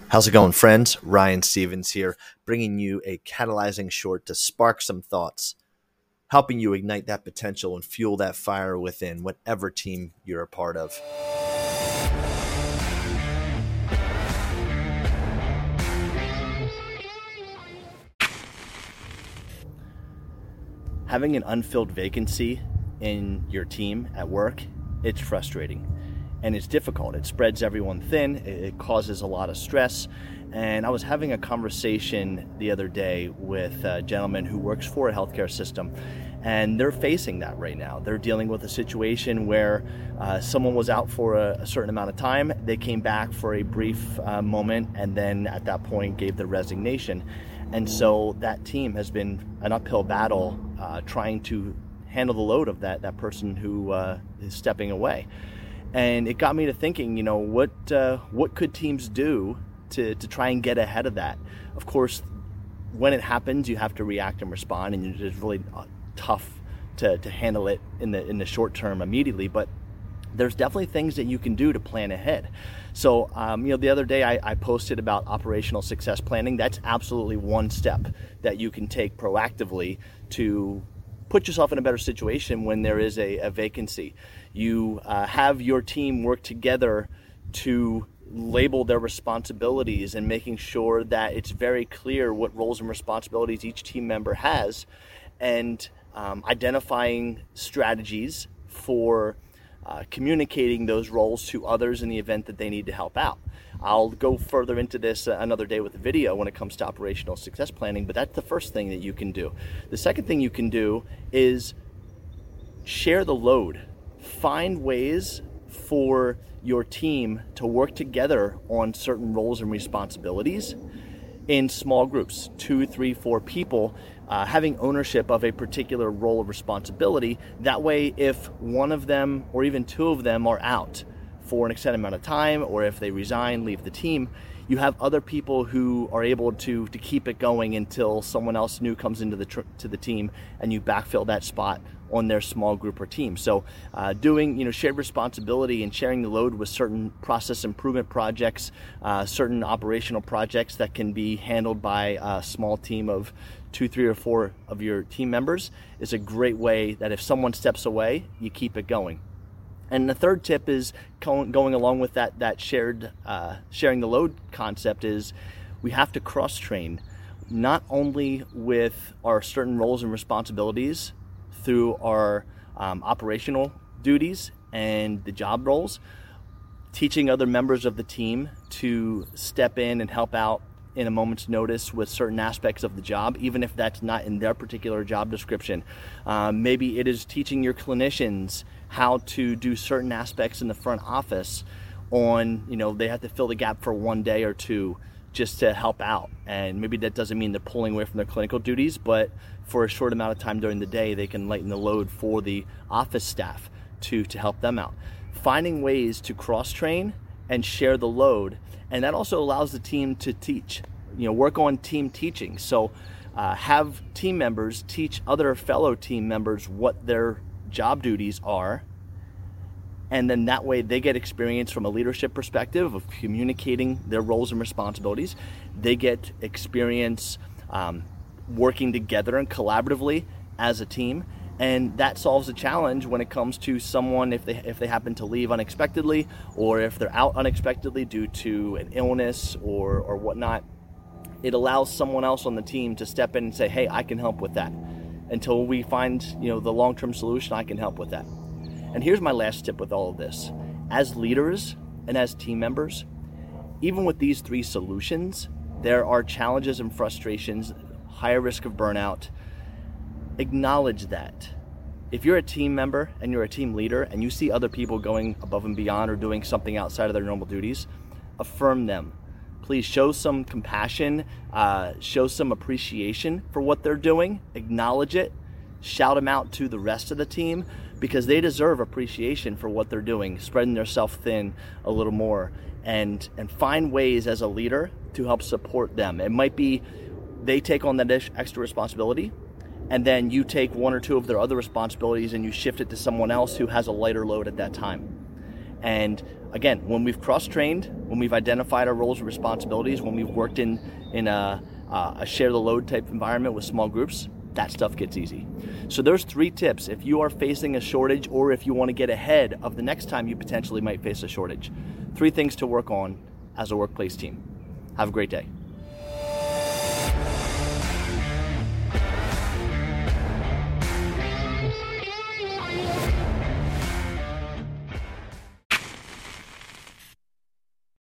How's it going, friends? Ryan Stevens here, bringing you a catalyzing short to spark some thoughts, helping you ignite that potential and fuel that fire within whatever team you're a part of. Having an unfilled vacancy in your team at work, it's frustrating. And it's difficult. It spreads everyone thin. It causes a lot of stress. And I was having a conversation the other day with a gentleman who works for a healthcare system, and they're facing that right now. They're dealing with a situation where someone was out for a certain amount of time. They came back for a brief moment, and then at that point gave their resignation. And so that team has been an uphill battle trying to handle the load of that person who is stepping away. And it got me to thinking, what could teams do to try and get ahead of that? Of course, when it happens, you have to react and respond, and it's really tough to handle it in the short term immediately. But there's definitely things that you can do to plan ahead. So, the other day I posted about operational success planning. That's absolutely one step that you can take proactively to put yourself in a better situation when there is a vacancy. You have your team work together to label their responsibilities and making sure that it's very clear what roles and responsibilities each team member has, and identifying strategies for communicating those roles to others in the event that they need to help out. I'll go further into this another day with a video when it comes to operational success planning, but that's the first thing that you can do. The second thing you can do is share the load. Find ways for your team to work together on certain roles and responsibilities in small groups, 2, 3, 4 people, having ownership of a particular role or responsibility. That way, if one of them or even two of them are out for an extended amount of time, or if they resign, leave the team, you have other people who are able to keep it going until someone else new comes into the team, and you backfill that spot on their small group or team. So doing shared responsibility and sharing the load with certain process improvement projects, certain operational projects that can be handled by a small team of 2, 3, or 4 of your team members is a great way that if someone steps away, you keep it going. And the third tip is going along with that sharing the load concept is we have to cross-train, not only with our certain roles and responsibilities through our operational duties and the job roles, teaching other members of the team to step in and help out in a moment's notice with certain aspects of the job, even if that's not in their particular job description. Maybe it is teaching your clinicians how to do certain aspects in the front office on, they have to fill the gap for one day or two just to help out. And maybe that doesn't mean they're pulling away from their clinical duties, but for a short amount of time during the day, they can lighten the load for the office staff to help them out. Finding ways to cross-train and share the load. And that also allows the team to teach, work on team teaching. So have team members teach other fellow team members what their job duties are. And then that way they get experience from a leadership perspective of communicating their roles and responsibilities. They get experience working together and collaboratively as a team. And that solves a challenge when it comes to someone if they happen to leave unexpectedly, or if they're out unexpectedly due to an illness or whatnot. It allows someone else on the team to step in and say, hey, I can help with that. Until we find the long-term solution, I can help with that. And here's my last tip with all of this. As leaders and as team members, even with these 3 solutions, there are challenges and frustrations, higher risk of burnout. Acknowledge that. If you're a team member and you're a team leader and you see other people going above and beyond or doing something outside of their normal duties, affirm them. Please show some compassion, show some appreciation for what they're doing, acknowledge it, shout them out to the rest of the team, because they deserve appreciation for what they're doing, spreading themselves thin a little more, and find ways as a leader to help support them. It might be they take on that extra responsibility, and then you take 1 or 2 of their other responsibilities and you shift it to someone else who has a lighter load at that time. And again, when we've cross-trained, when we've identified our roles and responsibilities, when we've worked in a share the load type environment with small groups, that stuff gets easy. So there's 3 tips if you are facing a shortage or if you want to get ahead of the next time you potentially might face a shortage. 3 things to work on as a workplace team. Have a great day.